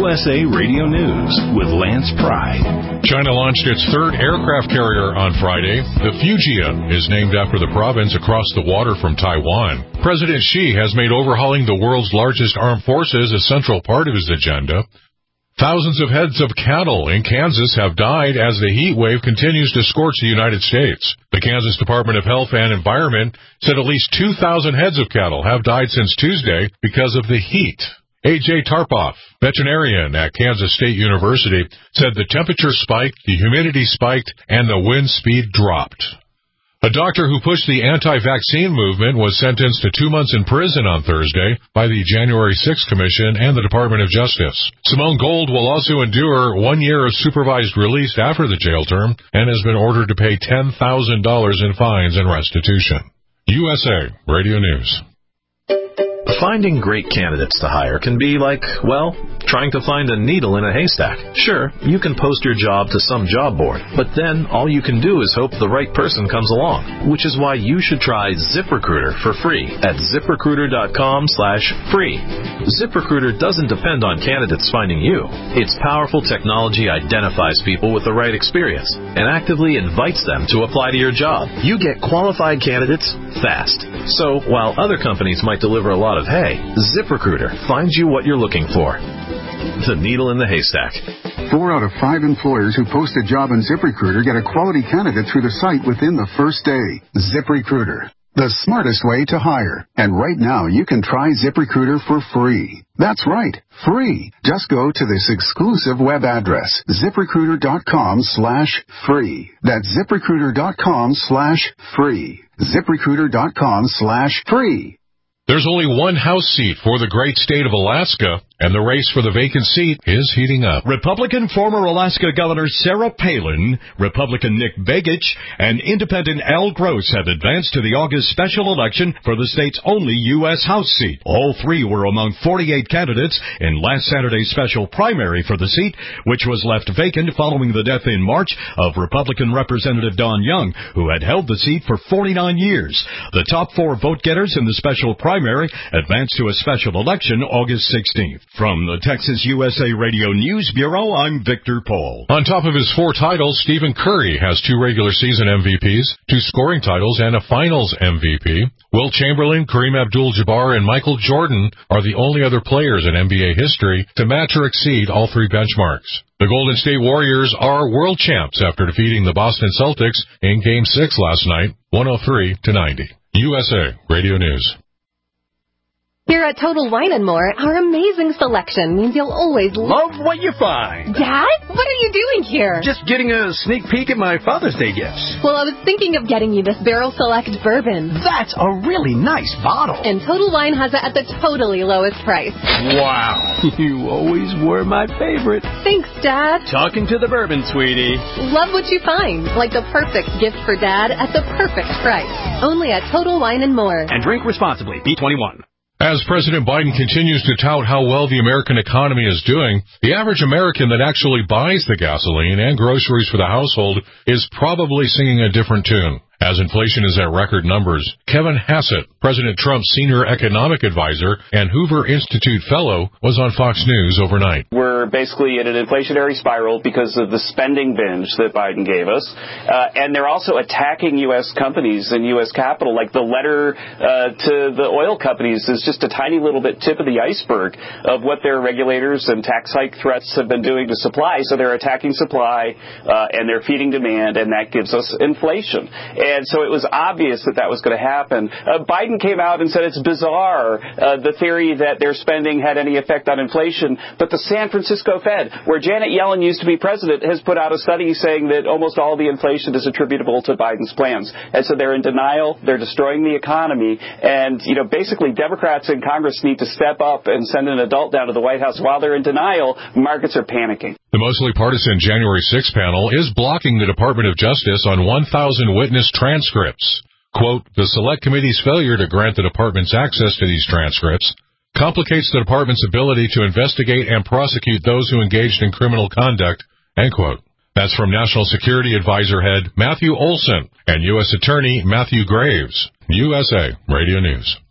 USA Radio News with Lance Pride. China launched its third aircraft carrier on Friday. The Fujian is named after the province across the water from Taiwan. President Xi has made overhauling the world's largest armed forces a central part of his agenda. Thousands of heads of cattle in Kansas have died as the heat wave continues to scorch the United States. The Kansas Department of Health and Environment said at least 2,000 heads of cattle have died since Tuesday because of the heat. A.J. Tarpoff, veterinarian at Kansas State University, said the temperature spiked, the humidity spiked, and the wind speed dropped. A doctor who pushed the anti-vaccine movement was sentenced to 2 months in prison on Thursday by the January 6th Commission and the Department of Justice. Simone Gold will also endure 1 year of supervised release after the jail term and has been ordered to pay $10,000 in fines and restitution. USA Radio News. Finding great candidates to hire can be like, well, trying to find a needle in a haystack. Sure, you can post your job to some job board, but then all you can do is hope the right person comes along, which is why you should try ZipRecruiter for free at ZipRecruiter.com/free. ZipRecruiter doesn't depend on candidates finding you. Its powerful technology identifies people with the right experience and actively invites them to apply to your job. You get qualified candidates fast. So, while other companies might deliver a lot of hay, ZipRecruiter finds you what you're looking for. The needle in the haystack. 4 out of 5 employers who post a job on ZipRecruiter get a quality candidate through the site within the first day. ZipRecruiter, the smartest way to hire. And right now, you can try ZipRecruiter for free. That's right, free. Just go to this exclusive web address, ZipRecruiter.com/free. That's ZipRecruiter.com/free. ZipRecruiter.com/free. There's only one House seat for the great state of Alaska, and the race for the vacant seat is heating up. Republican former Alaska Governor Sarah Palin, Republican Nick Begich, and Independent Al Gross have advanced to the August special election for the state's only U.S. House seat. All three were among 48 candidates in last Saturday's special primary for the seat, which was left vacant following the death in March of Republican Representative Don Young, who had held the seat for 49 years. The top 4 vote-getters in the special primary advanced to a special election August 16th. From the Texas USA Radio News Bureau, I'm Victor Paul. On top of his 4 titles, Stephen Curry has 2 regular season MVPs, 2 scoring titles, and a finals MVP. Will Chamberlain, Kareem Abdul-Jabbar, and Michael Jordan are the only other players in NBA history to match or exceed all 3 benchmarks. The Golden State Warriors are world champs after defeating the Boston Celtics in Game 6 last night, 103-90. USA Radio News. Here at Total Wine & More, our amazing selection means you'll always love what you find. Dad, what are you doing here? Just getting a sneak peek at my Father's Day gifts. Well, I was thinking of getting you this Barrel Select bourbon. That's a really nice bottle. And Total Wine has it at the totally lowest price. Wow. You always were my favorite. Thanks, Dad. Talking to the bourbon, sweetie. Love what you find. Like the perfect gift for Dad at the perfect price. Only at Total Wine & More. And drink responsibly. B21. As President Biden continues to tout how well the American economy is doing, the average American that actually buys the gasoline and groceries for the household is probably singing a different tune. As inflation is at record numbers, Kevin Hassett, President Trump's senior economic advisor and Hoover Institute fellow, was on Fox News overnight. We're basically in an inflationary spiral because of the spending binge that Biden gave us. And they're also attacking U.S. companies and U.S. capital. Like the letter to the oil companies is just a tiny little bit tip of the iceberg of what their regulators and tax hike threats have been doing to supply. So they're attacking supply and they're feeding demand, and that gives us inflation. And so it was obvious that that was going to happen. Biden came out and said it's bizarre, the theory that their spending had any effect on inflation. But the San Francisco Fed, where Janet Yellen used to be president, has put out a study saying that almost all the inflation is attributable to Biden's plans. And so they're in denial. They're destroying the economy. And, basically Democrats in Congress need to step up and send an adult down to the White House. While they're in denial, markets are panicking. The mostly partisan January 6 panel is blocking the Department of Justice on 1,000 witness transcripts. Quote, the Select Committee's failure to grant the department's access to these transcripts complicates the department's ability to investigate and prosecute those who engaged in criminal conduct, end quote. That's from National Security Advisor head Matthew Olson and U.S. Attorney Matthew Graves. USA Radio News.